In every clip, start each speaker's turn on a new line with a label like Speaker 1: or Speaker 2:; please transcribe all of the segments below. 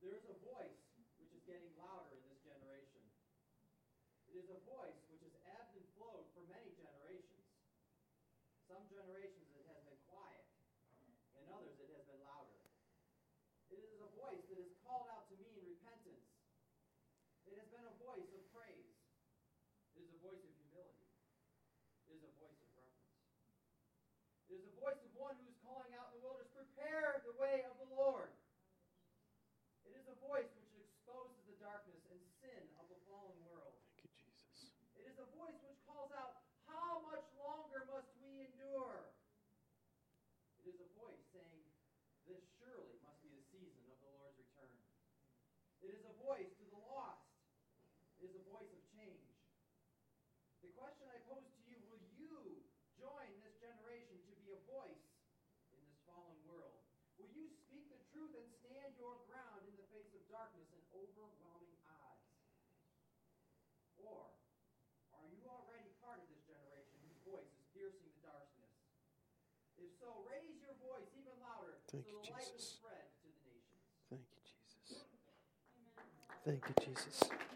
Speaker 1: There is a voice which is getting louder in this generation. It is a voice which has ebbed and flowed for many generations. Some generations it has been quiet, and others it has been louder. It is a voice that has called out to me in repentance. It has been a voice of praise. It is a voice of humility. It is a voice of reverence. It is a voice of one who is calling out in the wilderness, prepare the way of the Lord. It is a voice which exposes the darkness and sin of the fallen world.
Speaker 2: Thank you, Jesus.
Speaker 1: It is a voice which calls out, how much longer must we endure? It is a voice saying, this surely must be the season of the Lord's return. It is a voice to the lost. It is a voice of change. The question I pose to you, will you join this generation to be a voice in this fallen world? Will you speak the truth and stand your ground in the face of darkness and overwhelming odds? Or are you already part of this generation whose voice is piercing the darkness? If so, raise your voice even louder so the light will spread to the nations.
Speaker 2: Thank you, Jesus. Thank you, Jesus.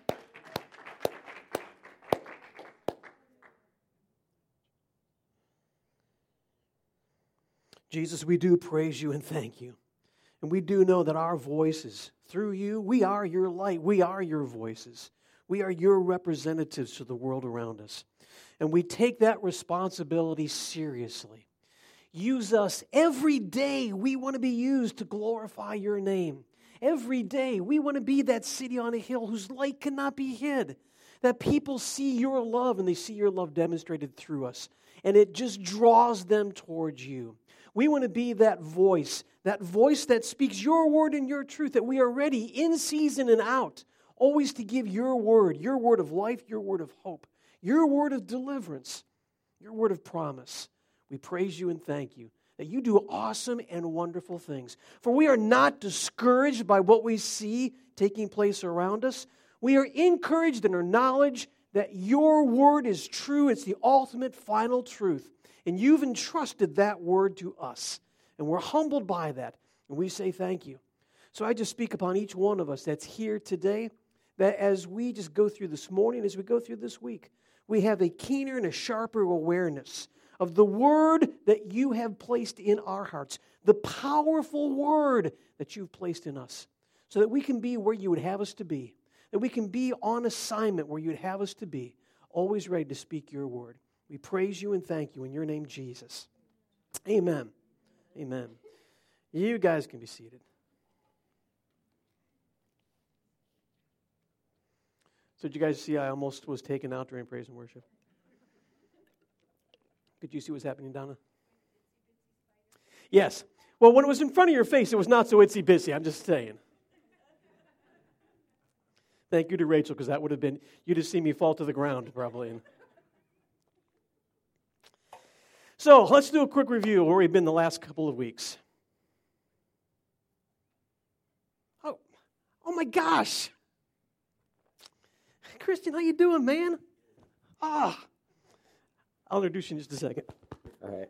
Speaker 2: Jesus, we do praise you and thank you. And we do know that our voices, through you, we are your light. We are your voices. We are your representatives to the world around us. And we take that responsibility seriously. Use us every day. We want to be used to glorify your name. Every day, we want to be that city on a hill whose light cannot be hid. That people see your love and they see your love demonstrated through us. And it just draws them towards you. We want to be that voice that speaks your word and your truth, that we are ready in season and out, always to give your word of life, your word of hope, your word of deliverance, your word of promise. We praise you and thank you that you do awesome and wonderful things. For we are not discouraged by what we see taking place around us. We are encouraged in our knowledge that your word is true. It's the ultimate final truth. And you've entrusted that word to us. And we're humbled by that. And we say thank you. So I just speak upon each one of us that's here today, that as we just go through this morning, as we go through this week, we have a keener and a sharper awareness of the word that you have placed in our hearts, the powerful word that you've placed in us, so that we can be where you would have us to be, that we can be on assignment where you'd have us to be, always ready to speak your word. We praise you and thank you in your name, Jesus. Amen. Amen. You guys can be seated. So did you guys see I almost was taken out during praise and worship? Did you see what's happening, Donna? Yes. Well, when it was in front of your face, it was not so itsy-bitsy. I'm just saying. Thank you to Rachel, because that would have been, you'd have seen me fall to the ground, probably. So, let's do a quick review of where we've been the last couple of weeks. Oh my gosh. Christian, how you doing, man? I'll introduce you in just a second.
Speaker 3: All right.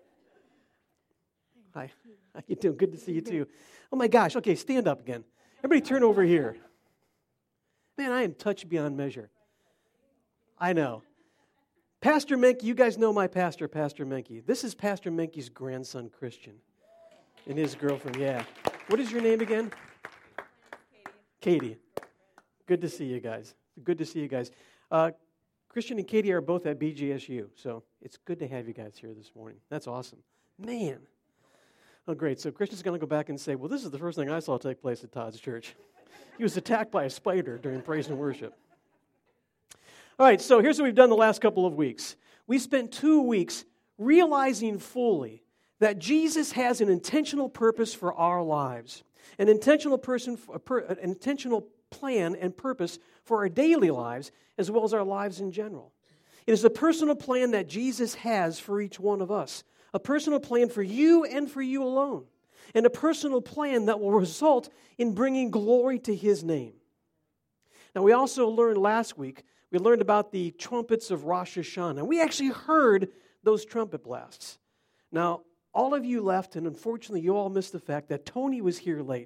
Speaker 2: Hi. How you doing? Good to see you, too. Oh, my gosh. Okay, stand up again. Everybody turn over here. Man, I am touched beyond measure. I know. Pastor Menke, you guys know my pastor, Pastor Menke. This is Pastor Menke's grandson, Christian, and his girlfriend, yeah. What is your name again? Katie. Good to see you guys. Good to see you guys. Christian and Katie are both at BGSU, so it's good to have you guys here this morning. That's awesome. Man. Oh, great. So Christian's going to go back and say, well, this is the first thing I saw take place at Todd's church. He was attacked by a spider during praise and worship. All right, so here's what we've done the last couple of weeks. We spent 2 weeks realizing fully that Jesus has an intentional purpose for our lives, an intentional plan and purpose for our daily lives, as well as our lives in general. It is a personal plan that Jesus has for each one of us, a personal plan for you and for you alone, and a personal plan that will result in bringing glory to His name. Now, we also learned last week, we learned about the trumpets of Rosh Hashanah. We actually heard those trumpet blasts. Now, all of you left, and unfortunately, you all missed the fact that Tony was here late.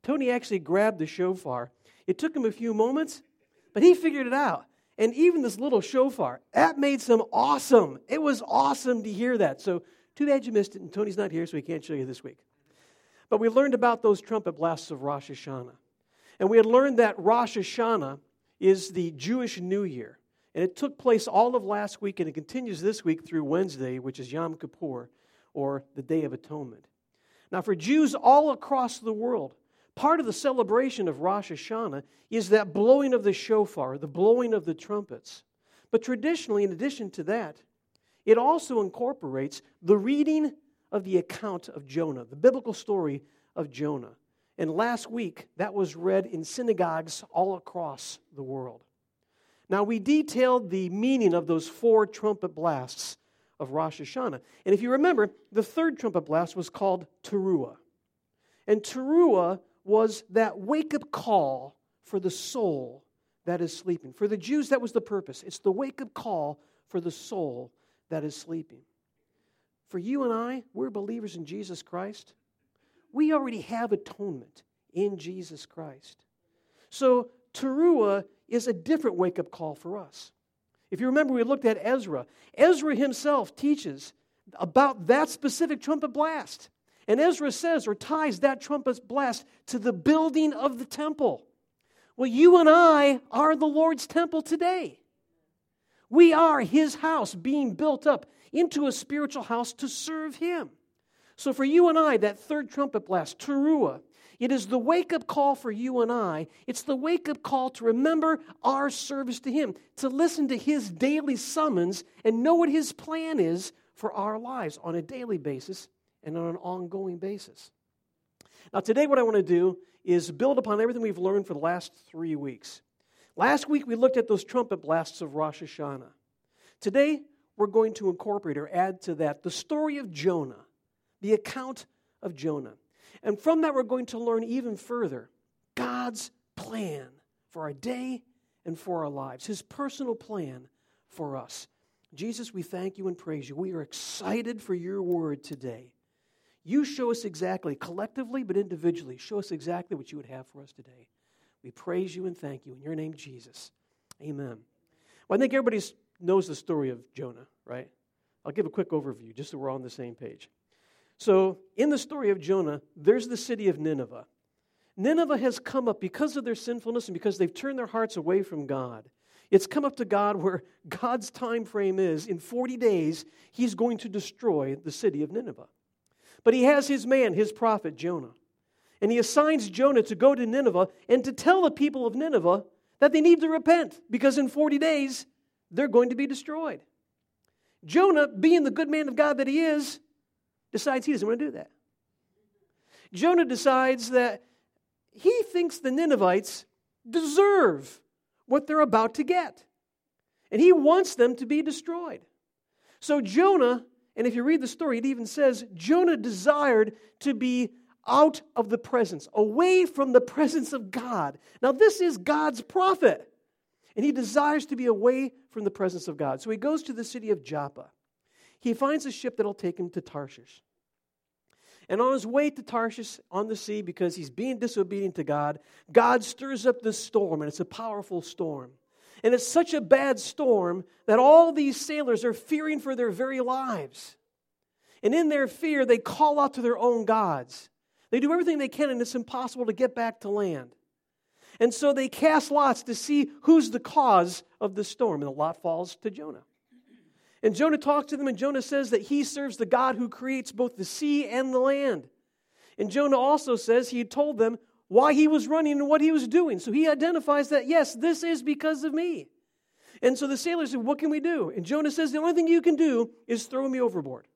Speaker 2: Tony actually grabbed the shofar. It took him a few moments, but he figured it out. And even this little shofar, that made some awesome. It was awesome to hear that. So too bad you missed it, and Tony's not here, so he can't show you this week. But we learned about those trumpet blasts of Rosh Hashanah. And we had learned that Rosh Hashanah is the Jewish New Year. And it took place all of last week, and it continues this week through Wednesday, which is Yom Kippur, or the Day of Atonement. Now, for Jews all across the world, part of the celebration of Rosh Hashanah is that blowing of the shofar, the blowing of the trumpets. But traditionally, in addition to that, it also incorporates the reading of the account of Jonah, the biblical story of Jonah. And last week, that was read in synagogues all across the world. Now, we detailed the meaning of those 4 trumpet blasts of Rosh Hashanah. And if you remember, the 3rd trumpet blast was called Teruah. And Teruah was that wake-up call for the soul that is sleeping. For the Jews, that was the purpose. It's the wake-up call for the soul that is sleeping. For you and I, we're believers in Jesus Christ. We already have atonement in Jesus Christ. So Teruah is a different wake-up call for us. If you remember, we looked at Ezra. Ezra himself teaches about that specific trumpet blast. And Ezra says, or ties that trumpet blast to the building of the temple. Well, you and I are the Lord's temple today. We are His house being built up into a spiritual house to serve Him. So for you and I, that 3rd trumpet blast, Teruah, it is the wake-up call for you and I. It's the wake-up call to remember our service to Him, to listen to His daily summons and know what His plan is for our lives on a daily basis and on an ongoing basis. Now today what I want to do is build upon everything we've learned for the last 3 weeks. Last week we looked at those trumpet blasts of Rosh Hashanah. Today we're going to incorporate or add to that the story of Jonah, the account of Jonah. And from that we're going to learn even further God's plan for our day and for our lives, His personal plan for us. Jesus, we thank you and praise you. We are excited for your word today. You show us exactly, collectively but individually, show us exactly what you would have for us today. We praise you and thank you. In your name, Jesus. Amen. Well, I think everybody knows the story of Jonah, right? I'll give a quick overview just so we're all on the same page. So, in the story of Jonah, there's the city of Nineveh. Nineveh has come up because of their sinfulness and because they've turned their hearts away from God. It's come up to God where God's time frame is, in 40 days, He's going to destroy the city of Nineveh. But He has His man, His prophet, Jonah. And He assigns Jonah to go to Nineveh and to tell the people of Nineveh that they need to repent because in 40 days, they're going to be destroyed. Jonah, being the good man of God that he is, decides he doesn't want to do that. Jonah decides that he thinks the Ninevites deserve what they're about to get. And he wants them to be destroyed. So Jonah, and if you read the story, it even says Jonah desired to be out of the presence, away from the presence of God. Now this is God's prophet. And he desires to be away from the presence of God. So he goes to the city of Joppa. He finds a ship that'll take him to Tarshish. And on his way to Tarshish on the sea, because he's being disobedient to God, God stirs up this storm, and it's a powerful storm. And it's such a bad storm that all these sailors are fearing for their very lives. And in their fear, they call out to their own gods. They do everything they can, and it's impossible to get back to land. And so they cast lots to see who's the cause of the storm, and the lot falls to Jonah. And Jonah talks to them, and Jonah says that he serves the God who creates both the sea and the land. And Jonah also says he had told them why he was running and what he was doing. So he identifies that, yes, this is because of me. And so the sailors said, what can we do? And Jonah says, the only thing you can do is throw me overboard.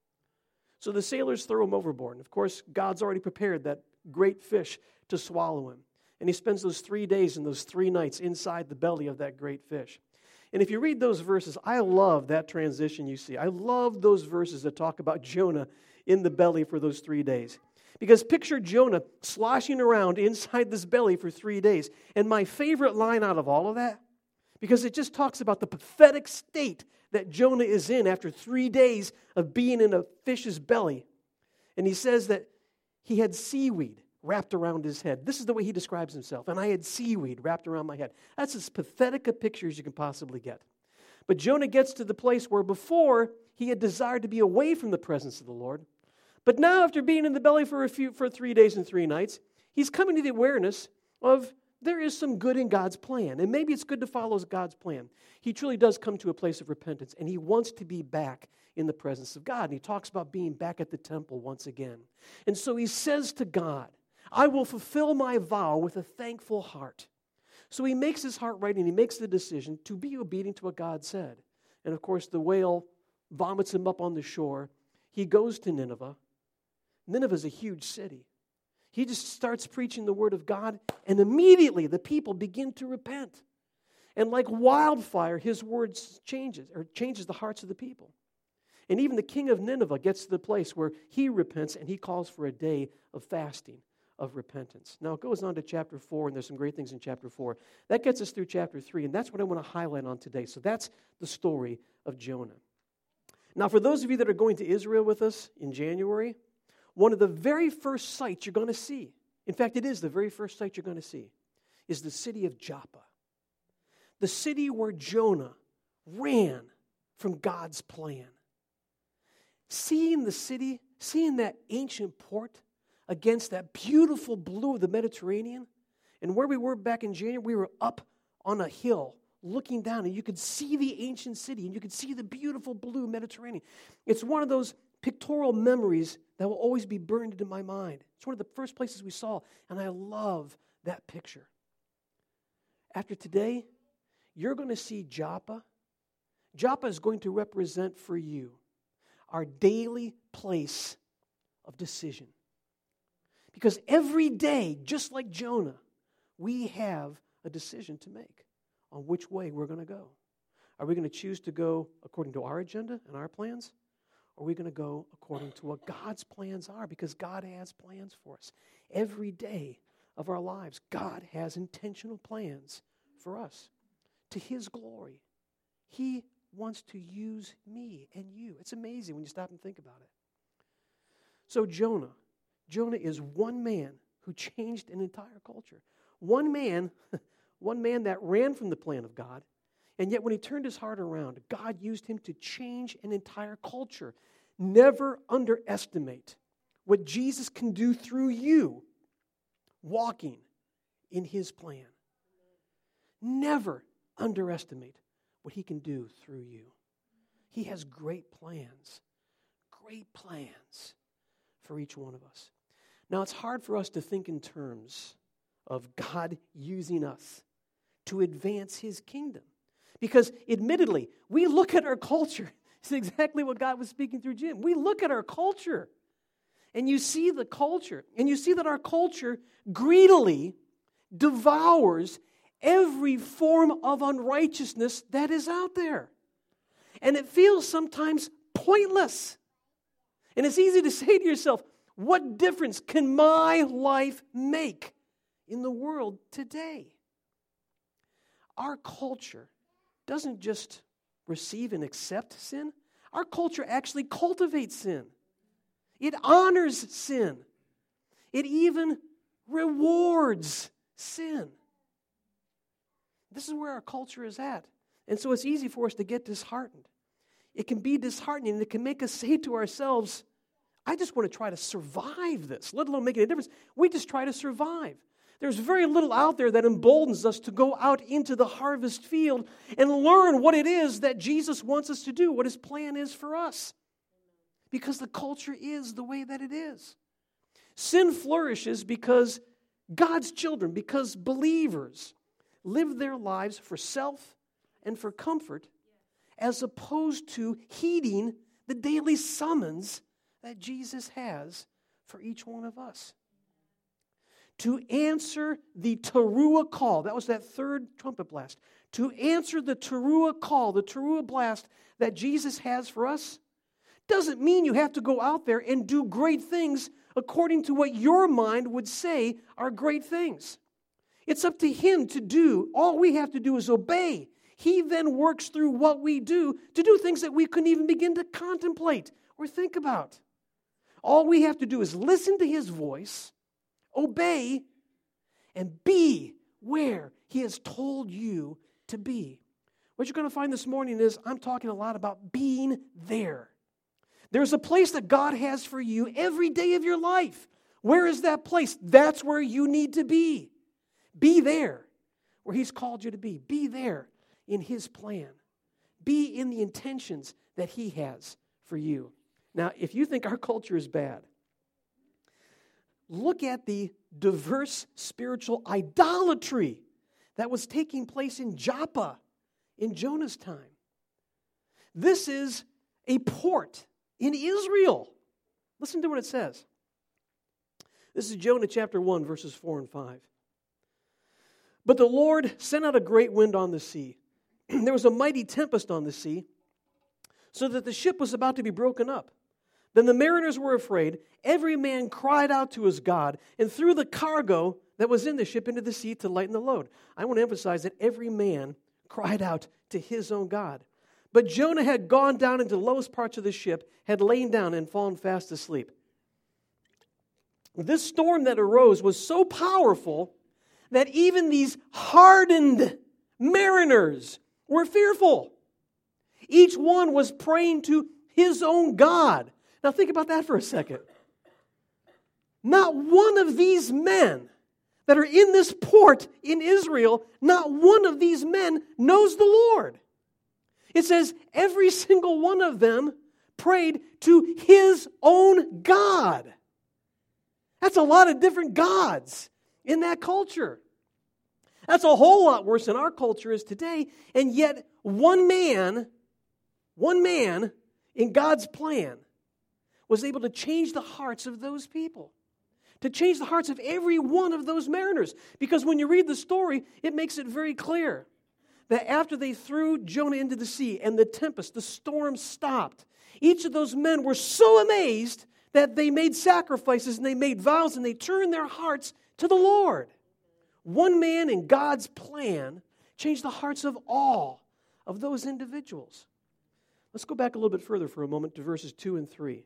Speaker 2: So the sailors throw him overboard. And of course, God's already prepared that great fish to swallow him. And he spends those 3 days and those 3 nights inside the belly of that great fish. And if you read those verses, I love that transition you see. I love those verses that talk about Jonah in the belly for those 3 days. Because picture Jonah sloshing around inside this belly for 3 days. And my favorite line out of all of that, because it just talks about the pathetic state that Jonah is in after 3 days of being in a fish's belly. And he says that he had seaweed wrapped around his head. This is the way he describes himself. And I had seaweed wrapped around my head. That's as pathetic a picture as you can possibly get. But Jonah gets to the place where before he had desired to be away from the presence of the Lord. But now, after being in the belly for 3 days and 3 nights, he's coming to the awareness of there is some good in God's plan. And maybe it's good to follow God's plan. He truly does come to a place of repentance, and he wants to be back in the presence of God. And he talks about being back at the temple once again. And so he says to God, I will fulfill my vow with a thankful heart. So he makes his heart right, and he makes the decision to be obedient to what God said. And of course, the whale vomits him up on the shore. He goes to Nineveh. Nineveh is a huge city. He just starts preaching the word of God, and immediately the people begin to repent. And like wildfire, his words changes the hearts of the people. And even the king of Nineveh gets to the place where he repents, and he calls for a day of fasting, of repentance. Now it goes on to chapter 4, and there's some great things in chapter 4. That gets us through chapter 3, and that's what I want to highlight on today. So that's the story of Jonah. Now for those of you that are going to Israel with us in January, one of the very first sights you're going to see, in fact, it is the very first sight you're going to see, is the city of Joppa. The city where Jonah ran from God's plan. Seeing the city, seeing that ancient port against that beautiful blue of the Mediterranean, and where we were back in January, we were up on a hill looking down, and you could see the ancient city, and you could see the beautiful blue Mediterranean. It's one of those pictorial memories that will always be burned into my mind. It's one of the first places we saw, and I love that picture. After today, you're going to see Joppa. Joppa is going to represent for you our daily place of decision. Because every day, just like Jonah, we have a decision to make on which way we're going to go. Are we going to choose to go according to our agenda and our plans? Or are we going to go according to what God's plans are? Because God has plans for us. Every day of our lives, God has intentional plans for us to His glory. He wants to use me and you. It's amazing when you stop and think about it. So Jonah is one man who changed an entire culture. One man that ran from the plan of God, and yet when he turned his heart around, God used him to change an entire culture. Never underestimate what Jesus can do through you walking in His plan. Never underestimate what He can do through you. He has great plans for each one of us. Now, it's hard for us to think in terms of God using us to advance His kingdom. Because, admittedly, we look at our culture. It's exactly what God was speaking through Jim. We look at our culture, and you see the culture, and you see that our culture greedily devours every form of unrighteousness that is out there. And it feels sometimes pointless. And it's easy to say to yourself, what difference can my life make in the world today? Our culture doesn't just receive and accept sin. Our culture actually cultivates sin. It honors sin. It even rewards sin. This is where our culture is at. And so it's easy for us to get disheartened. It can be disheartening, and it can make us say to ourselves, I just want to try to survive this, let alone make a difference. We just try to survive. There's very little out there that emboldens us to go out into the harvest field and learn what it is that Jesus wants us to do, what His plan is for us. Because the culture is the way that it is. Sin flourishes because God's children, because believers live their lives for self and for comfort, as opposed to heeding the daily summons that Jesus has for each one of us. To answer the teruah call, that was that third trumpet blast. To answer the teruah call, the teruah blast that Jesus has for us, doesn't mean you have to go out there and do great things according to what your mind would say are great things. It's up to Him to do. All we have to do is obey. He then works through what we do to do things that we couldn't even begin to contemplate or think about. All we have to do is listen to His voice, obey, and be where He has told you to be. What you're going to find this morning is I'm talking a lot about being there. There's a place that God has for you every day of your life. Where is that place? That's where you need to be. Be there where He's called you to be. Be there in His plan. Be in the intentions that He has for you. Now, if you think our culture is bad, look at the diverse spiritual idolatry that was taking place in Joppa in Jonah's time. This is a port in Israel. Listen to what it says. This is Jonah chapter 1, verses 4 and 5. But the Lord sent out a great wind on the sea. There was a mighty tempest on the sea, so that the ship was about to be broken up. Then the mariners were afraid. Every man cried out to his God and threw the cargo that was in the ship into the sea to lighten the load. I want to emphasize that every man cried out to his own God. But Jonah had gone down into the lowest parts of the ship, had lain down and fallen fast asleep. This storm that arose was so powerful that even these hardened mariners were fearful. Each one was praying to his own God. Now think about that for a second. Not one of these men that are in this port in Israel, not one of these men knows the Lord. It says every single one of them prayed to his own God. That's a lot of different gods in that culture. That's a whole lot worse than our culture is today. And yet one man in God's plan was able to change the hearts of those people, to change the hearts of every one of those mariners. Because when you read the story, it makes it very clear that after they threw Jonah into the sea and the tempest, the storm stopped, each of those men were so amazed that they made sacrifices and they made vows and they turned their hearts to the Lord. One man in God's plan changed the hearts of all of those individuals. Let's go back a little bit further for a moment to verses 2 and 3.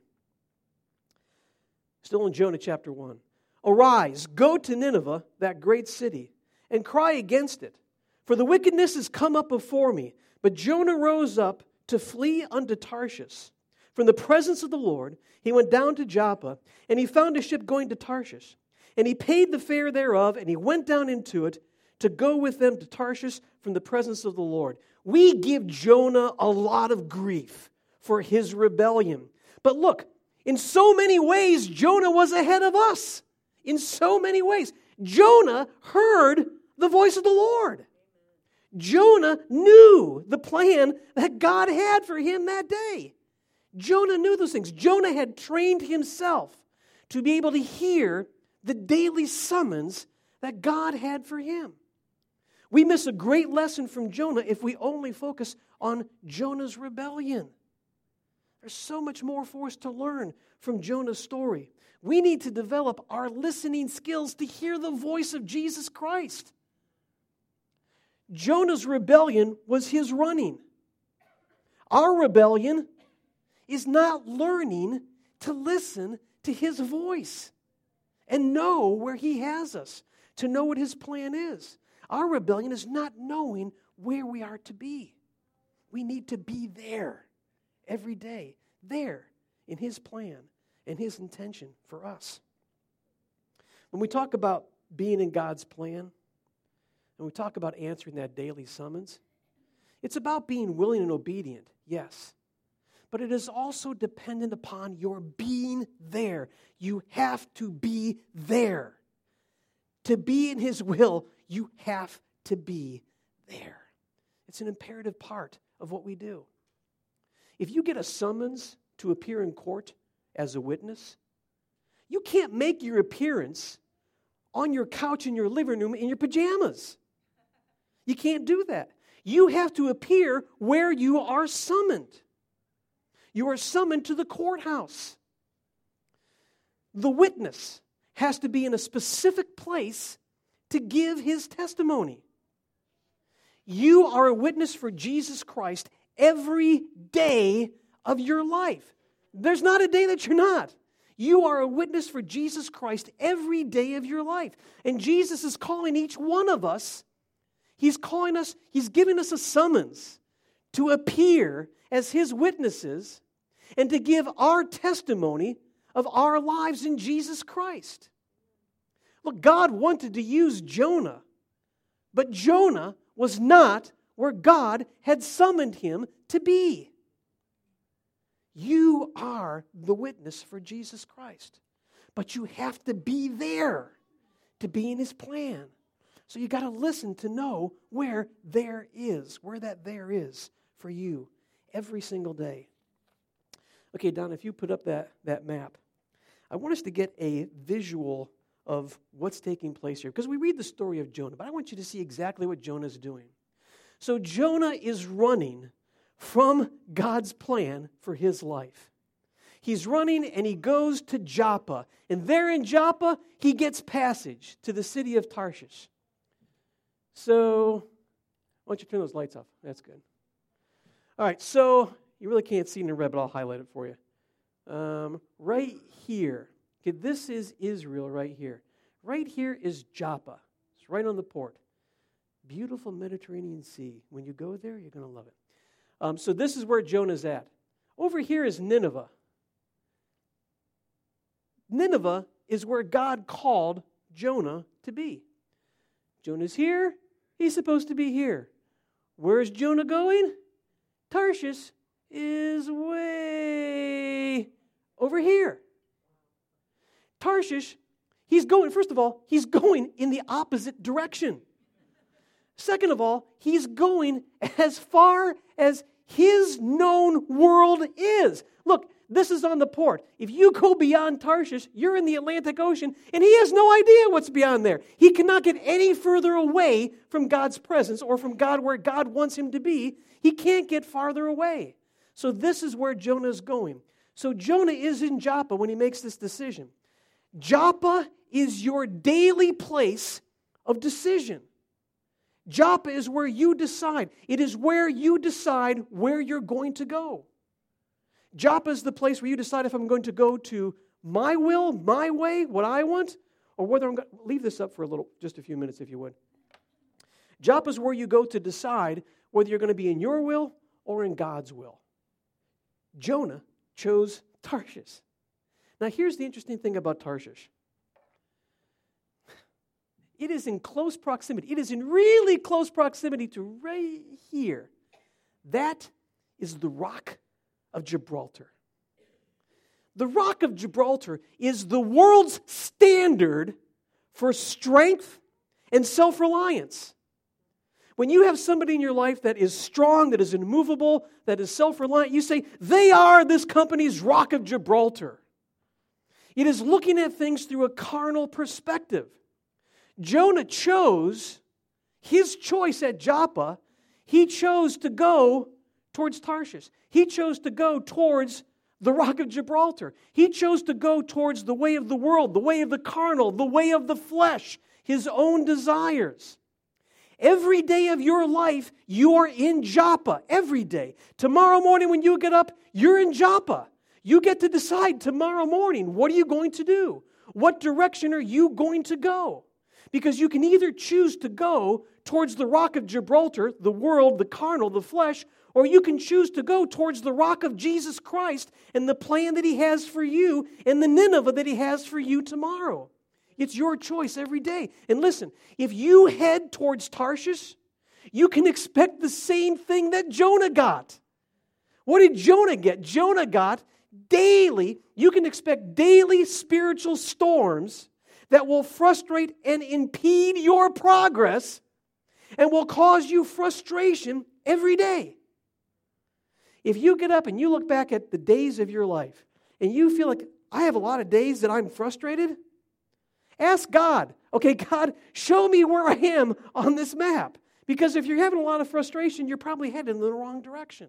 Speaker 2: Still in Jonah chapter 1. Arise, go to Nineveh, that great city, and cry against it. For the wickedness has come up before me. But Jonah rose up to flee unto Tarshish. From the presence of the Lord, he went down to Joppa, and he found a ship going to Tarshish. And he paid the fare thereof, and he went down into it to go with them to Tarshish from the presence of the Lord. We give Jonah a lot of grief for his rebellion. But look, in so many ways, Jonah was ahead of us. In so many ways. Jonah heard the voice of the Lord. Jonah knew the plan that God had for him that day. Jonah knew those things. Jonah had trained himself to be able to hear the daily summons that God had for him. We miss a great lesson from Jonah if we only focus on Jonah's rebellion. There's so much more for us to learn from Jonah's story. We need to develop our listening skills to hear the voice of Jesus Christ. Jonah's rebellion was his running. Our rebellion is not learning to listen to his voice and know where he has us, to know what his plan is. Our rebellion is not knowing where we are to be. We need to be there every day, there in his plan and his intention for us. When we talk about being in God's plan, and we talk about answering that daily summons, it's about being willing and obedient, yes. But it is also dependent upon your being there. You have to be there. To be in his will, you have to be there. It's an imperative part of what we do. If you get a summons to appear in court as a witness, you can't make your appearance on your couch in your living room in your pajamas. You can't do that. You have to appear where you are summoned. You are summoned to the courthouse. The witness has to be in a specific place to give his testimony. You are a witness for Jesus Christ every day of your life. There's not a day that you're not. You are a witness for Jesus Christ every day of your life. And Jesus is calling each one of us. He's calling us, He's giving us a summons to appear as His witnesses and to give our testimony of our lives in Jesus Christ. Look, God wanted to use Jonah, but Jonah was not where God had summoned him to be. You are the witness for Jesus Christ, but you have to be there to be in His plan. So you got to listen to know where that there is for you every single day. Okay, Don, if you put up that map, I want us to get a visual of what's taking place here. Because we read the story of Jonah, but I want you to see exactly what Jonah's doing. So Jonah is running from God's plan for his life. He's running and he goes to Joppa. And there in Joppa, he gets passage to the city of Tarshish. So, why don't you turn those lights off? That's good. All right, so you really can't see in the red, but I'll highlight it for you. Right here, okay, this is Israel right here. Right here is Joppa. It's right on the port. Beautiful Mediterranean Sea. When you go there, you're going to love it. So this is where Jonah's at. Over here is Nineveh. Nineveh is where God called Jonah to be. Jonah's here. He's supposed to be here. Where's Jonah going? Tarshish is way over here. Tarshish, first of all, he's going in the opposite direction. Second of all, he's going as far as his known world is. Look, this is on the port. If you go beyond Tarshish, you're in the Atlantic Ocean, and he has no idea what's beyond there. He cannot get any further away from God's presence or from God where God wants him to be. He can't get farther away. So this is where Jonah is going. So Jonah is in Joppa when he makes this decision. Joppa is your daily place of decision. Joppa is where you decide. It is where you decide where you're going to go. Joppa is the place where you decide if I'm going to go to my will, my way, what I want, or whether I'm going to leave this up for just a few minutes if you would. Joppa is where you go to decide whether you're going to be in your will or in God's will. Jonah chose Tarshish. Now here's the interesting thing about Tarshish. It is in close proximity. It is in really close proximity to right here. That is the Rock of Gibraltar. The Rock of Gibraltar is the world's standard for strength and self-reliance. When you have somebody in your life that is strong, that is immovable, that is self-reliant, you say, they are this company's Rock of Gibraltar. It is looking at things through a carnal perspective. Jonah chose his choice at Joppa. He chose to go towards Tarshish. He chose to go towards the Rock of Gibraltar. He chose to go towards the way of the world, the way of the carnal, the way of the flesh, his own desires. Every day of your life, you are in Joppa. Every day. Tomorrow morning when you get up, you're in Joppa. You get to decide tomorrow morning, what are you going to do? What direction are you going to go? Because you can either choose to go towards the Rock of Gibraltar, the world, the carnal, the flesh, or you can choose to go towards the Rock of Jesus Christ and the plan that He has for you and the Nineveh that He has for you tomorrow. It's your choice every day. And listen, if you head towards Tarshish, you can expect the same thing that Jonah got. What did Jonah get? Jonah got you can expect daily spiritual storms that will frustrate and impede your progress and will cause you frustration every day. If you get up and you look back at the days of your life and you feel like, I have a lot of days that I'm frustrated, ask God, okay, God, show me where I am on this map. Because if you're having a lot of frustration, you're probably headed in the wrong direction.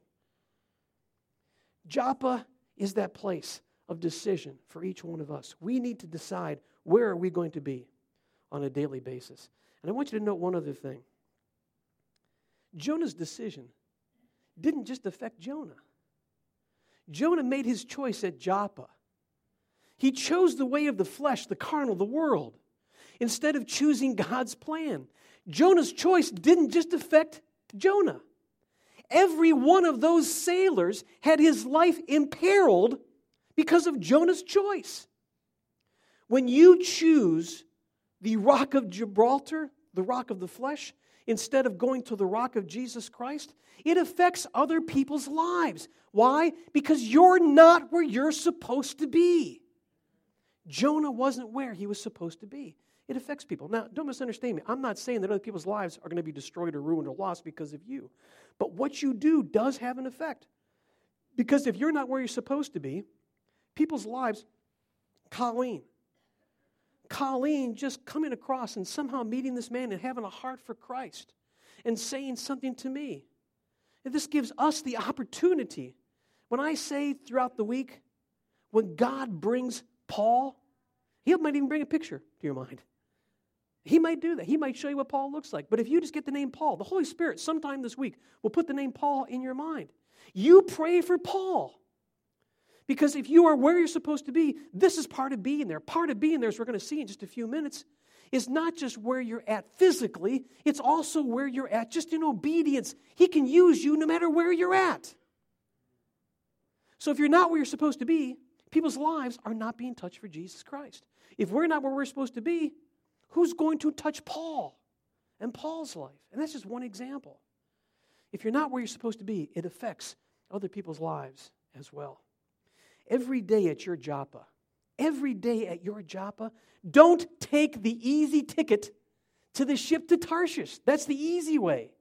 Speaker 2: Joppa is that place of decision for each one of us. We need to decide, where are we going to be on a daily basis? And I want you to note one other thing. Jonah's decision didn't just affect Jonah. Jonah made his choice at Joppa. He chose the way of the flesh, the carnal, the world, instead of choosing God's plan. Jonah's choice didn't just affect Jonah. Every one of those sailors had his life imperiled because of Jonah's choice. When you choose the rock of Gibraltar, the rock of the flesh, instead of going to the rock of Jesus Christ, it affects other people's lives. Why? Because you're not where you're supposed to be. Jonah wasn't where he was supposed to be. It affects people. Now, don't misunderstand me. I'm not saying that other people's lives are going to be destroyed or ruined or lost because of you. But what you do does have an effect. Because if you're not where you're supposed to be, people's lives, Colleen just coming across and somehow meeting this man and having a heart for Christ and saying something to me. And this gives us the opportunity. When I say throughout the week, when God brings Paul, He might even bring a picture to your mind. He might do that. He might show you what Paul looks like. But if you just get the name Paul, the Holy Spirit sometime this week will put the name Paul in your mind. You pray for Paul. Because if you are where you're supposed to be, this is part of being there. Part of being there, as we're going to see in just a few minutes, is not just where you're at physically, it's also where you're at just in obedience. He can use you no matter where you're at. So if you're not where you're supposed to be, people's lives are not being touched for Jesus Christ. If we're not where we're supposed to be, who's going to touch Paul and Paul's life? And that's just one example. If you're not where you're supposed to be, it affects other people's lives as well. Every day at your Joppa, don't take the easy ticket to the ship to Tarshish. That's the easy way.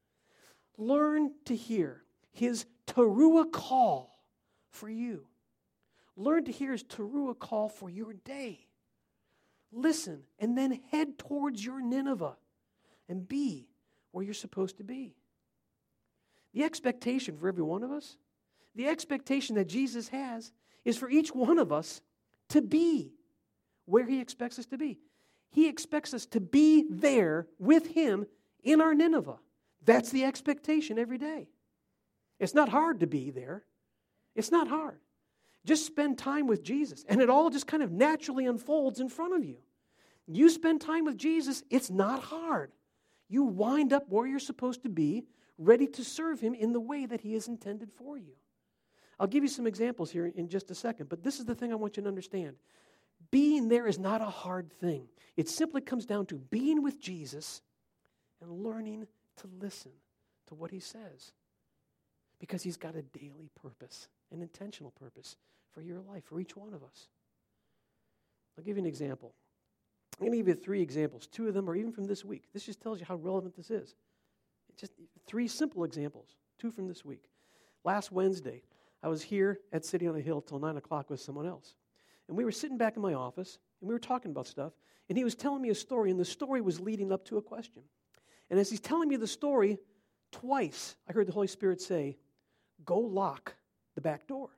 Speaker 2: Learn to hear His teruah call for you. Learn to hear His teruah call for your day. Listen, and then head towards your Nineveh and be where you're supposed to be. The expectation for every one of us, the expectation that Jesus has, is for each one of us to be where He expects us to be. He expects us to be there with Him in our Nineveh. That's the expectation every day. It's not hard to be there. It's not hard. Just spend time with Jesus, and it all just kind of naturally unfolds in front of you. You spend time with Jesus, it's not hard. You wind up where you're supposed to be, ready to serve Him in the way that He has intended for you. I'll give you some examples here in just a second, but this is the thing I want you to understand. Being there is not a hard thing. It simply comes down to being with Jesus and learning to listen to what He says. Because He's got a daily purpose, an intentional purpose for your life, for each one of us. I'll give you an example. I'm going to give you 3 examples. 2 of them are even from this week. This just tells you how relevant this is. It's just 3 simple examples, 2 from this week. Last Wednesday, I was here at City on a Hill till 9 o'clock with someone else. And we were sitting back in my office, and we were talking about stuff, and he was telling me a story, and the story was leading up to a question. And as he's telling me the story, twice I heard the Holy Spirit say, "Go lock the back door."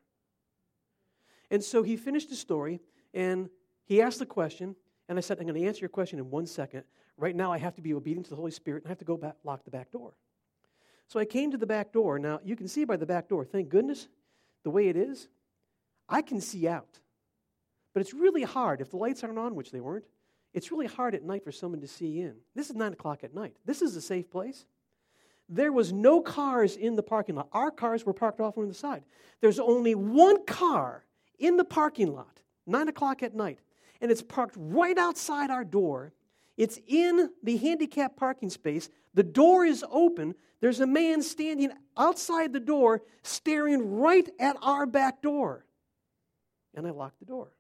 Speaker 2: And so he finished the story, and he asked the question, and I said, "I'm going to answer your question in 1 second. Right now I have to be obedient to the Holy Spirit, and I have to go back, lock the back door." So I came to the back door. Now, you can see by the back door, thank goodness, the way it is, I can see out. But it's really hard, if the lights aren't on, which they weren't, it's really hard at night for someone to see in. This is 9 o'clock at night. This is a safe place. There was no cars in the parking lot. Our cars were parked off on the side. There's only one car in the parking lot, 9 o'clock at night, and it's parked right outside our door. It's in the handicapped parking space. The door is open. There's a man standing outside the door staring right at our back door. And I locked the door.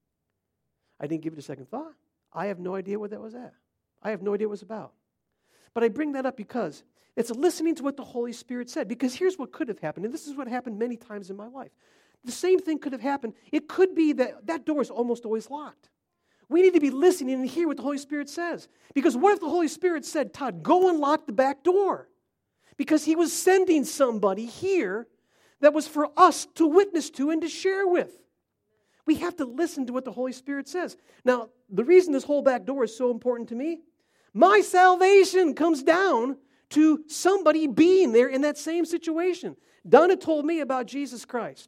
Speaker 2: I didn't give it a second thought. I have no idea what that was at. I have no idea what it was about. But I bring that up because it's listening to what the Holy Spirit said. Because here's what could have happened, and this is what happened many times in my life. The same thing could have happened. It could be that that door is almost always locked. We need to be listening and hear what the Holy Spirit says. Because what if the Holy Spirit said, "Todd, go and lock the back door"? Because He was sending somebody here that was for us to witness to and to share with. We have to listen to what the Holy Spirit says. Now, the reason this whole back door is so important to me, my salvation comes down to somebody being there in that same situation. Donna told me about Jesus Christ.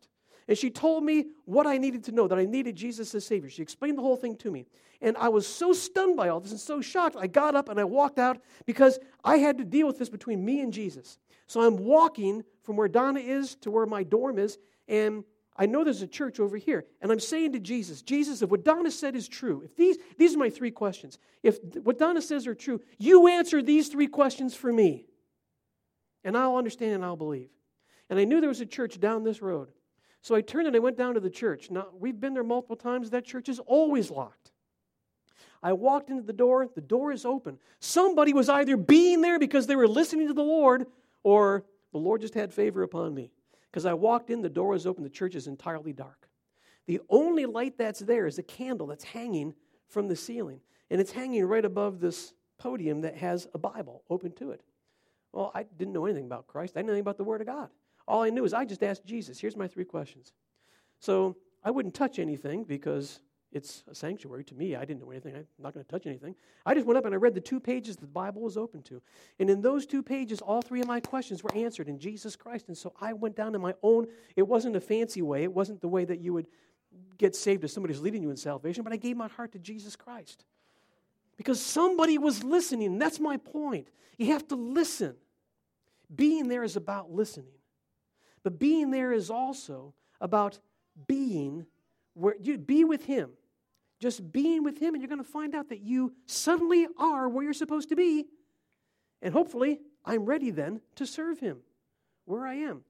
Speaker 2: And she told me what I needed to know, that I needed Jesus as Savior. She explained the whole thing to me. And I was so stunned by all this and so shocked. I got up and I walked out because I had to deal with this between me and Jesus. So I'm walking from where Donna is to where my dorm is, and I know there's a church over here. And I'm saying to Jesus, Jesus, if what Donna said is true, if these are my 3 questions. If what Donna says are true, you answer these 3 questions for me. And I'll understand and I'll believe. And I knew there was a church down this road. So I turned and I went down to the church. Now, we've been there multiple times. That church is always locked. I walked into the door is open. Somebody was either being there because they were listening to the Lord, or the Lord just had favor upon me. Because I walked in, the door was open, the church is entirely dark. The only light that's there is a candle that's hanging from the ceiling. And it's hanging right above this podium that has a Bible open to it. Well, I didn't know anything about Christ. I didn't know anything about the Word of God. All I knew is I just asked Jesus, here's my 3 questions. So I wouldn't touch anything because it's a sanctuary to me. I didn't know anything. I'm not going to touch anything. I just went up and I read the 2 pages the Bible was open to. And in those 2 pages, all 3 of my questions were answered in Jesus Christ. And so I went down to my own, it wasn't a fancy way. It wasn't the way that you would get saved if somebody's leading you in salvation, but I gave my heart to Jesus Christ. Because somebody was listening, and that's my point. You have to listen. Being there is about listening. But being there is also about being where you be with Him. Just being with Him, and you're going to find out that you suddenly are where you're supposed to be. And hopefully, I'm ready then to serve Him where I am.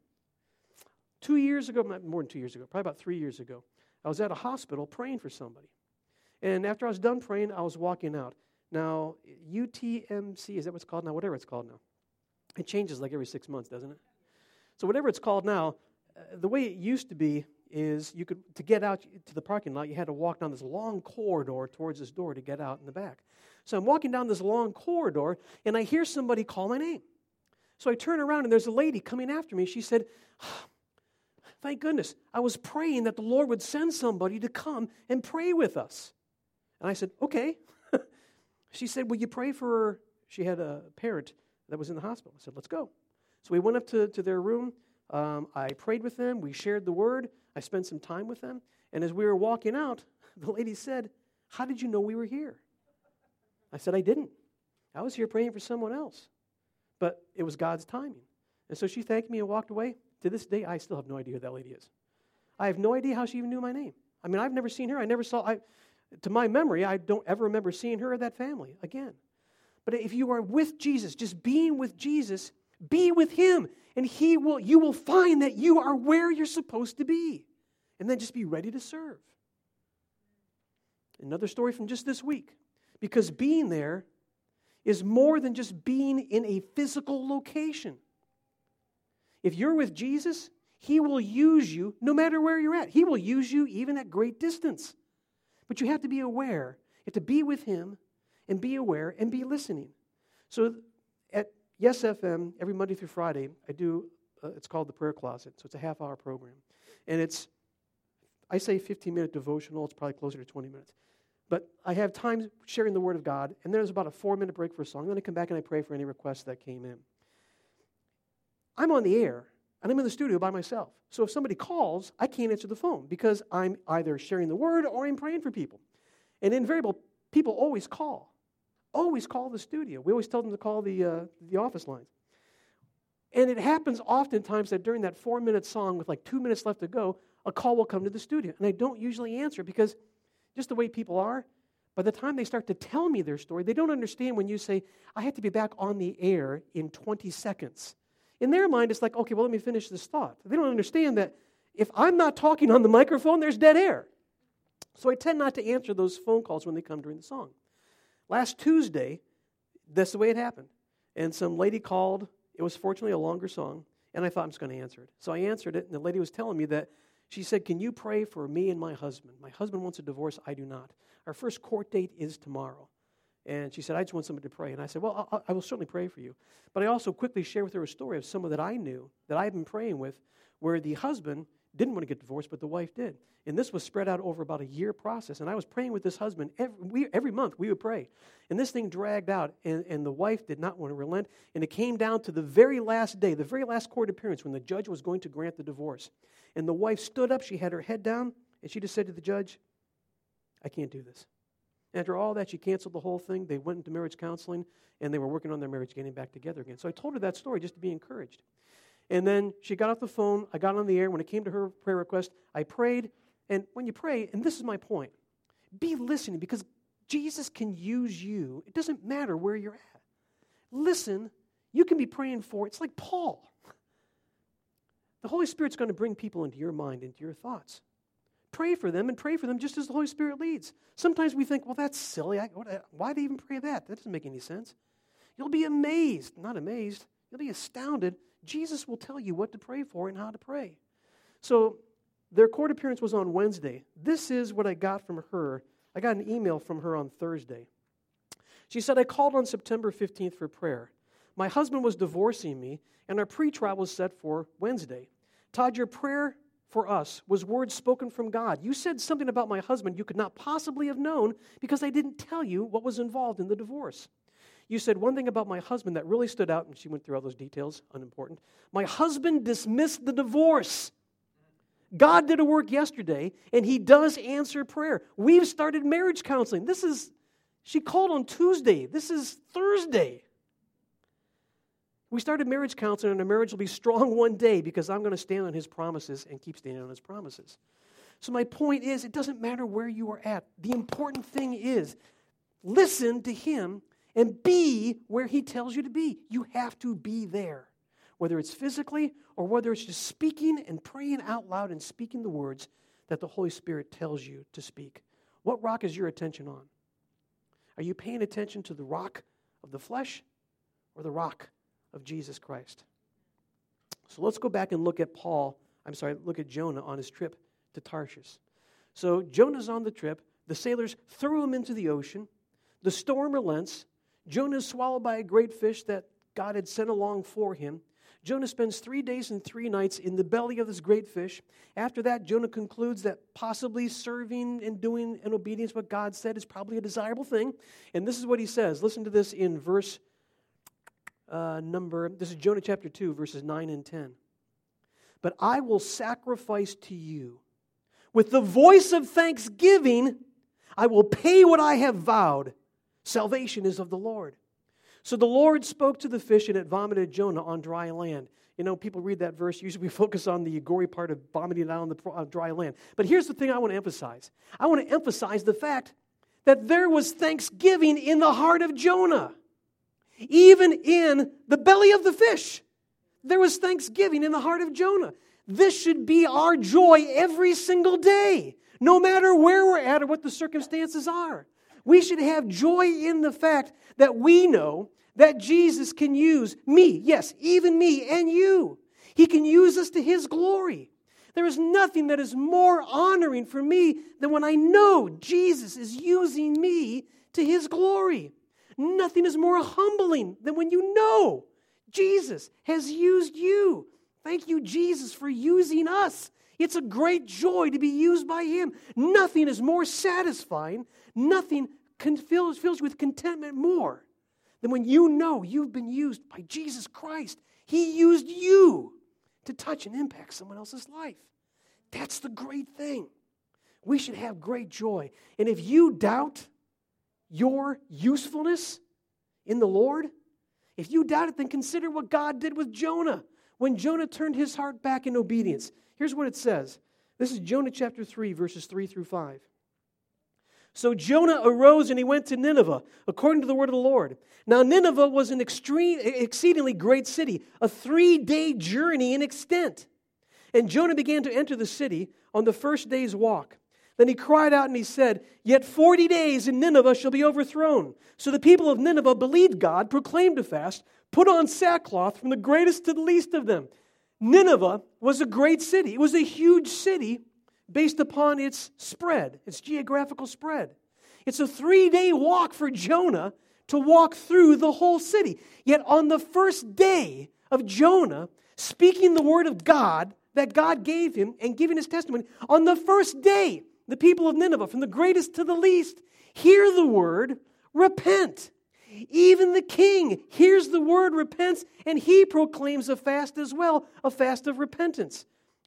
Speaker 2: 2 years ago, not more than 2 years ago, probably about 3 years ago, I was at a hospital praying for somebody. And after I was done praying, I was walking out. Now, UTMC, is that what it's called now? Whatever it's called now. It changes like every 6 months, doesn't it? So whatever it's called now, the way it used to be is you could, to get out to the parking lot, you had to walk down this long corridor towards this door to get out in the back. So I'm walking down this long corridor, and I hear somebody call my name. So I turn around, and there's a lady coming after me. She said, thank goodness, I was praying that the Lord would send somebody to come and pray with us. And I said, okay. She said, will you pray for her? She had a parent that was in the hospital. I said, let's go. So we went up to their room. I prayed with them. We shared the word. I spent some time with them. And as we were walking out, the lady said, how did you know we were here? I said, I didn't. I was here praying for someone else. But it was God's timing. And so she thanked me and walked away. To this day, I still have no idea who that lady is. I have no idea how she even knew my name. I mean, I've never seen her. To my memory, I don't ever remember seeing her or that family again. But if you are with Jesus, just being with Jesus, be with Him, and you will find that you are where you're supposed to be. And then just be ready to serve. Another story from just this week. Because being there is more than just being in a physical location. If you're with Jesus, He will use you no matter where you're at. He will use you even at great distance. But you have to be aware. You have to be with Him and be aware and be listening. So at Yes FM, every Monday through Friday, I do, it's called the Prayer Closet. So it's a half-hour program. And I say 15-minute devotional. It's probably closer to 20 minutes. But I have time sharing the Word of God, and there's about a 4-minute break for a song. Then I come back and I pray for any requests that came in. I'm on the air, and I'm in the studio by myself. So if somebody calls, I can't answer the phone because I'm either sharing the Word or I'm praying for people. And invariably, people always call. Always call the studio. We always tell them to call the office lines. And it happens oftentimes that during that 4-minute song with like 2 minutes left to go, a call will come to the studio. And I don't usually answer because just the way people are, by the time they start to tell me their story, they don't understand when you say, I have to be back on the air in 20 seconds. In their mind, it's like, okay, well, let me finish this thought. They don't understand that if I'm not talking on the microphone, there's dead air. So I tend not to answer those phone calls when they come during the song. Last Tuesday, that's the way it happened. And some lady called. It was fortunately a longer song, and I thought I'm just going to answer it. So I answered it, and the lady was telling me that she said, can you pray for me and my husband? My husband wants a divorce. I do not. Our first court date is tomorrow. And she said, I just want somebody to pray. And I said, well, I will certainly pray for you. But I also quickly shared with her a story of someone that I knew, that I had been praying with, where the husband didn't want to get divorced, but the wife did. And this was spread out over about a year process. And I was praying with this husband. Every month we would pray. And this thing dragged out, and the wife did not want to relent. And it came down to the very last day, the very last court appearance when the judge was going to grant the divorce. And the wife stood up, she had her head down, and she just said to the judge, I can't do this. After all that, she canceled the whole thing. They went into marriage counseling, and they were working on their marriage, getting back together again. So I told her that story just to be encouraged. And then she got off the phone. I got on the air. When it came to her prayer request, I prayed. And when you pray, and this is my point, be listening, because Jesus can use you. It doesn't matter where you're at. Listen, you can be praying for, it's like Paul. The Holy Spirit's going to bring people into your mind, into your thoughts. Pray for them, and pray for them just as the Holy Spirit leads. Sometimes we think, well, that's silly. Why do they even pray that? That doesn't make any sense. You'll be amazed, not amazed, you'll be astounded. Jesus will tell you what to pray for and how to pray. So their court appearance was on Wednesday. This is what I got from her. I got an email from her on Thursday. She said, I called on September 15th for prayer. My husband was divorcing me, and our pretrial was set for Wednesday. Todd, your prayer for us was words spoken from God. You said something about my husband you could not possibly have known because I didn't tell you what was involved in the divorce. You said one thing about my husband that really stood out, and she went through all those details, unimportant. My husband dismissed the divorce. God did a work yesterday, and He does answer prayer. We've started marriage counseling. She called on Tuesday. This is Thursday. We started marriage counseling, and our marriage will be strong one day because I'm going to stand on His promises and keep standing on His promises. So my point is, it doesn't matter where you are at. The important thing is, listen to Him and be where He tells you to be. You have to be there, whether it's physically or whether it's just speaking and praying out loud and speaking the words that the Holy Spirit tells you to speak. What rock is your attention on? Are you paying attention to the rock of the flesh or the rock of Jesus Christ? So let's go back and look at Jonah on his trip to Tarshish. So Jonah's on the trip. The sailors threw him into the ocean. The storm relents. Jonah is swallowed by a great fish that God had sent along for him. Jonah spends 3 days and 3 nights in the belly of this great fish. After that, Jonah concludes that possibly serving and doing in obedience what God said is probably a desirable thing. And this is what he says. Listen to this in this is Jonah chapter 2, verses 9 and 10. But I will sacrifice to you. With the voice of thanksgiving, I will pay what I have vowed. Salvation is of the Lord. So the Lord spoke to the fish, and it vomited Jonah on dry land. You know, people read that verse. Usually we focus on the gory part of vomiting out on the dry land. But here's the thing I want to emphasize. I want to emphasize the fact that there was thanksgiving in the heart of Jonah. Even in the belly of the fish, there was thanksgiving in the heart of Jonah. This should be our joy every single day, no matter where we're at or what the circumstances are. We should have joy in the fact that we know that Jesus can use me, yes, even me and you. He can use us to His glory. There is nothing that is more honoring for me than when I know Jesus is using me to His glory. Nothing is more humbling than when you know Jesus has used you. Thank you, Jesus, for using us. It's a great joy to be used by Him. Nothing is more satisfying. Nothing fills you with contentment more than when you know you've been used by Jesus Christ. He used you to touch and impact someone else's life. That's the great thing. We should have great joy. And if you doubt your usefulness in the Lord, if you doubt it, then consider what God did with Jonah when Jonah turned his heart back in obedience. Here's what it says. This is Jonah chapter 3, verses 3 through 5. So Jonah arose and he went to Nineveh, according to the word of the Lord. Now Nineveh was an exceedingly great city, a 3-day journey in extent. And Jonah began to enter the city on the first day's walk. Then he cried out and he said, Yet 40 days and Nineveh shall be overthrown. So the people of Nineveh believed God, proclaimed a fast, put on sackcloth from the greatest to the least of them. Nineveh was a great city. It was a huge city based upon its spread, its geographical spread. It's a 3-day walk for Jonah to walk through the whole city. Yet on the first day of Jonah speaking the word of God that God gave him and giving his testimony, on the first day, the people of Nineveh, from the greatest to the least, hear the word, repent. Even the king hears the word, repents, and he proclaims a fast as well, a fast of repentance.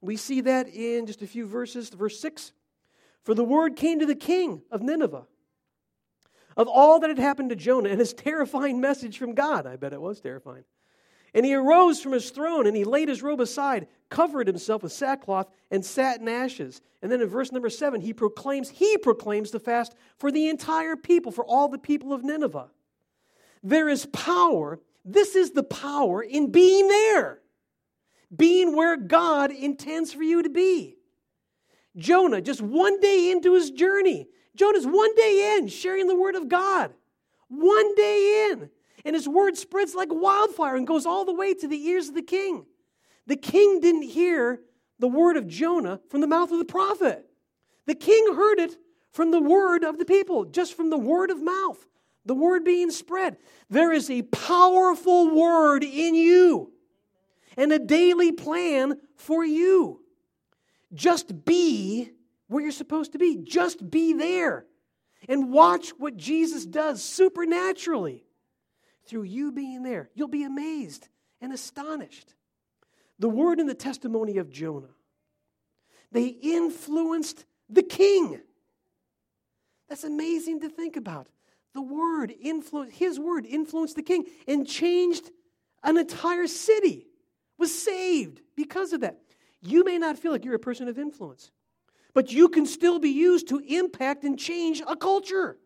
Speaker 2: We see that in just a few verses, verse 6. For the word came to the king of Nineveh of all that had happened to Jonah and his terrifying message from God. I bet it was terrifying. And he arose from his throne and he laid his robe aside, covered himself with sackcloth and sat in ashes. And then in verse number 7, he proclaims the fast for the entire people, for all the people of Nineveh. There is power. This is the power in being there. Being where God intends for you to be. Jonah, just one day into his journey. Jonah's one day in, sharing the word of God. One day in. And his word spreads like wildfire and goes all the way to the ears of the king. The king didn't hear the word of Jonah from the mouth of the prophet. The king heard it from the word of the people, just from the word of mouth, the word being spread. There is a powerful word in you and a daily plan for you. Just be where you're supposed to be. Just be there. And watch what Jesus does supernaturally. Through you being there, you'll be amazed and astonished. The word and the testimony of Jonah, they influenced the king. That's amazing to think about. His word influenced the king and changed an entire city, was saved because of that. You may not feel like you're a person of influence, but you can still be used to impact and change a culture.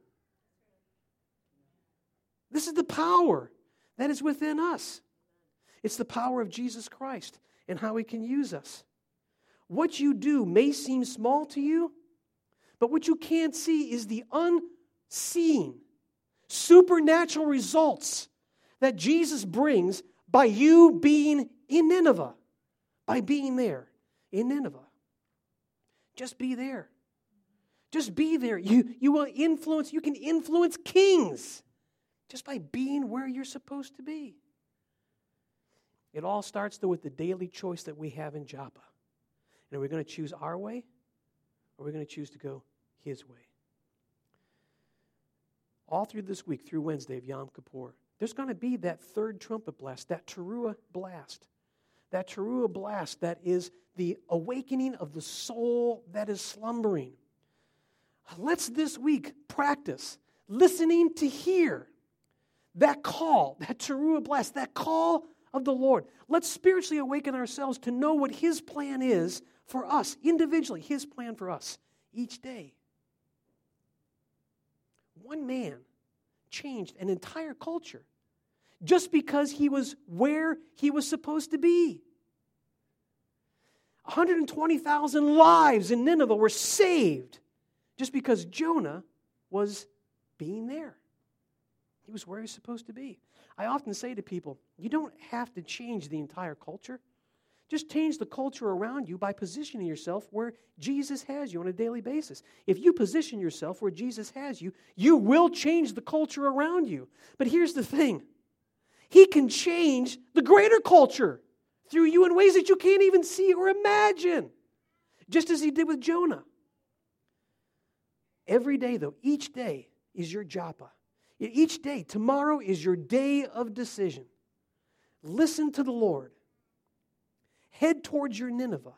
Speaker 2: This is the power that is within us. It's the power of Jesus Christ and how He can use us. What you do may seem small to you, but what you can't see is the unseen, supernatural results that Jesus brings by you being in Nineveh, by being there in Nineveh. Just be there. Just be there. You will influence, you can influence kings just by being where you're supposed to be. It all starts, though, with the daily choice that we have in Joppa. And are we going to choose our way, or are we going to choose to go His way? All through this week, through Wednesday of Yom Kippur, there's going to be that third trumpet blast, that teruah blast. That teruah blast that is the awakening of the soul that is slumbering. Let's this week practice listening to hear that call, that teruah blast, that call of the Lord. Let's spiritually awaken ourselves to know what His plan is for us, individually, His plan for us each day. One man changed an entire culture just because he was where he was supposed to be. 120,000 lives in Nineveh were saved just because Jonah was being there. He was where he was supposed to be. I often say to people, you don't have to change the entire culture. Just change the culture around you by positioning yourself where Jesus has you on a daily basis. If you position yourself where Jesus has you, you will change the culture around you. But here's the thing. He can change the greater culture through you in ways that you can't even see or imagine, just as He did with Jonah. Every day, though, each day is your Joppa. Each day, tomorrow is your day of decision. Listen to the Lord. Head towards your Nineveh.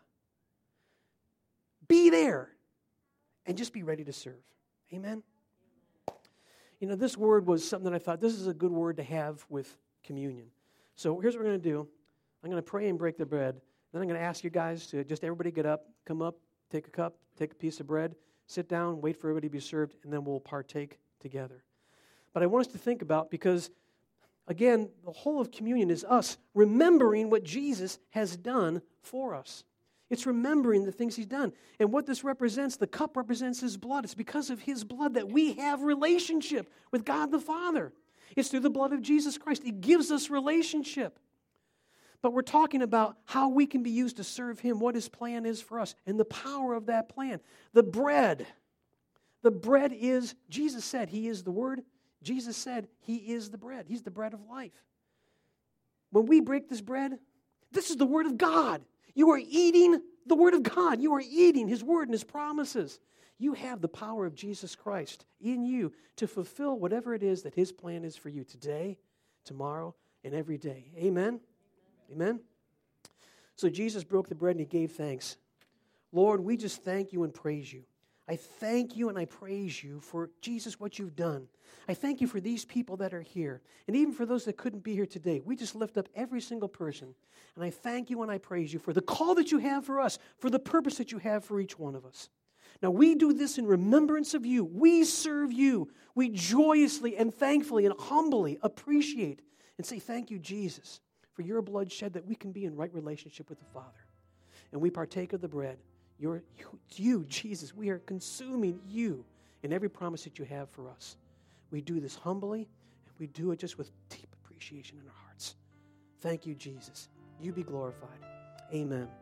Speaker 2: Be there. And just be ready to serve. Amen? You know, this word was something that I thought, this is a good word to have with communion. So here's what we're going to do. I'm going to pray and break the bread. Then I'm going to ask you guys to just everybody get up, come up, take a cup, take a piece of bread, sit down, wait for everybody to be served, and then we'll partake together. But I want us to think about, because, again, the whole of communion is us remembering what Jesus has done for us. It's remembering the things He's done. And what this represents, the cup represents His blood. It's because of His blood that we have relationship with God the Father. It's through the blood of Jesus Christ. It gives us relationship. But we're talking about how we can be used to serve Him, what His plan is for us, and the power of that plan. The bread is, Jesus said He is the Word. Jesus said He is the bread. He's the bread of life. When we break this bread, this is the Word of God. You are eating the Word of God. You are eating His Word and His promises. You have the power of Jesus Christ in you to fulfill whatever it is that His plan is for you today, tomorrow, and every day. Amen? Amen? So Jesus broke the bread and he gave thanks. Lord, we just thank you and praise you. I thank you and I praise you for, Jesus, what you've done. I thank you for these people that are here. And even for those that couldn't be here today, we just lift up every single person. And I thank you and I praise you for the call that you have for us, for the purpose that you have for each one of us. Now, we do this in remembrance of you. We serve you. We joyously and thankfully and humbly appreciate and say, thank you, Jesus, for your blood shed that we can be in right relationship with the Father. And we partake of the bread. You, Jesus, we are consuming you in every promise that you have for us. We do this humbly, and we do it just with deep appreciation in our hearts. Thank you, Jesus. You be glorified. Amen.